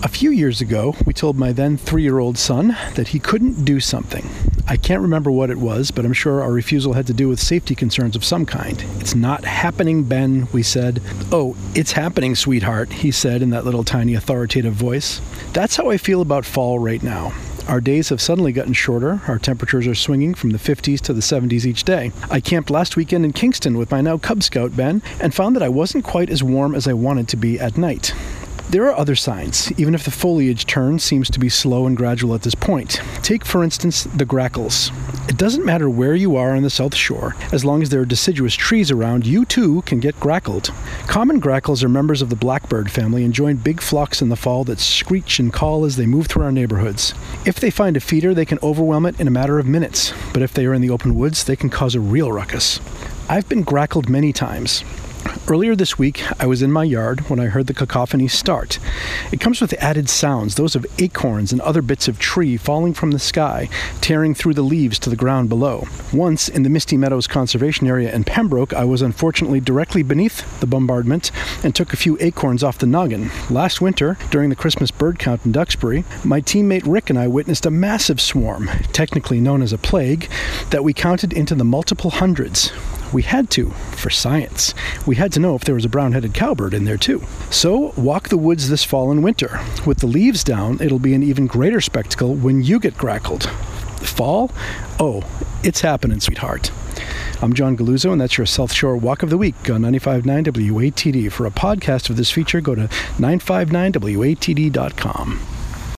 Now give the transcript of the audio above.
A few years ago, we told my then 3-year-old son that he couldn't do something. I can't remember what it was, but I'm sure our refusal had to do with safety concerns of some kind. "It's not happening, Ben," we said. "Oh, it's happening, sweetheart," he said in that little tiny authoritative voice. That's how I feel about fall right now. Our days have suddenly gotten shorter. Our temperatures are swinging from the 50s to the 70s each day. I camped last weekend in Kingston with my now Cub Scout, Ben, and found that I wasn't quite as warm as I wanted to be at night. There are other signs, even if the foliage turn seems to be slow and gradual at this point. Take, for instance, the grackles. It doesn't matter where you are on the South Shore, as long as there are deciduous trees around, you too can get grackled. Common grackles are members of the blackbird family and join big flocks in the fall that screech and call as they move through our neighborhoods. If they find a feeder, they can overwhelm it in a matter of minutes, but if they are in the open woods, they can cause a real ruckus. I've been grackled many times. Earlier this week, I was in my yard when I heard the cacophony start. It comes with added sounds, those of acorns and other bits of tree falling from the sky, tearing through the leaves to the ground below. Once, in the Misty Meadows Conservation Area in Pembroke, I was unfortunately directly beneath the bombardment and took a few acorns off the noggin. Last winter, during the Christmas bird count in Duxbury, my teammate Rick and I witnessed a massive swarm, technically known as a plague, that we counted into the multiple hundreds. We had to, for science. We had to know if there was a brown-headed cowbird in there too. So, walk the woods this fall and winter. With the leaves down, it'll be an even greater spectacle when you get grackled. Fall? Oh, it's happening, sweetheart. I'm John Galuzzo, and that's your South Shore Walk of the Week on 95.9 WATD. For a podcast of this feature, go to 959watd.com.